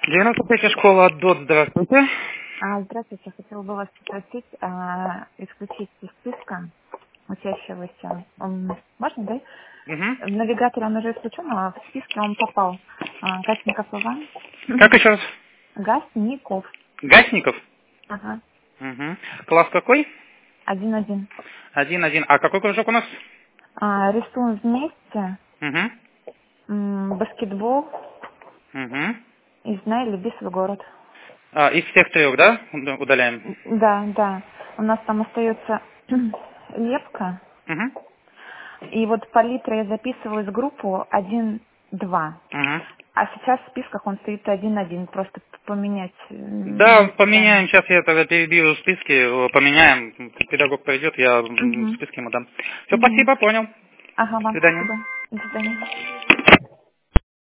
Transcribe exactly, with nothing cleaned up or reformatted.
девяносто третья школа ДОТ, здравствуйте. А, здравствуйте, хотела бы вас попросить а, исключить из списка учащегося. Он, можно, да? Угу. В навигаторе он уже исключен, а в списке он попал. А, Гасников Иван. Как еще раз? Гасников. Гасников? Ага. Угу. Класс какой? Один-один. Один-один. А какой кружок у нас? А, рисуем вместе. Угу. М, баскетбол. Угу. И знай, люби свой город. А, из всех трех, да, уда- удаляем? Да, да. У нас там остается лепка. Угу. И вот палитра я записываю из группу один-два. Угу. А сейчас в списках он стоит один-один. Просто поменять э, Да, место поменяем. занятия. Сейчас я тогда перебью списки, э, поменяем. Педагог придет, я м, Угу. списки ему дам. Все, Угу. спасибо, понял. Ага, До вам свидания. спасибо. До свидания.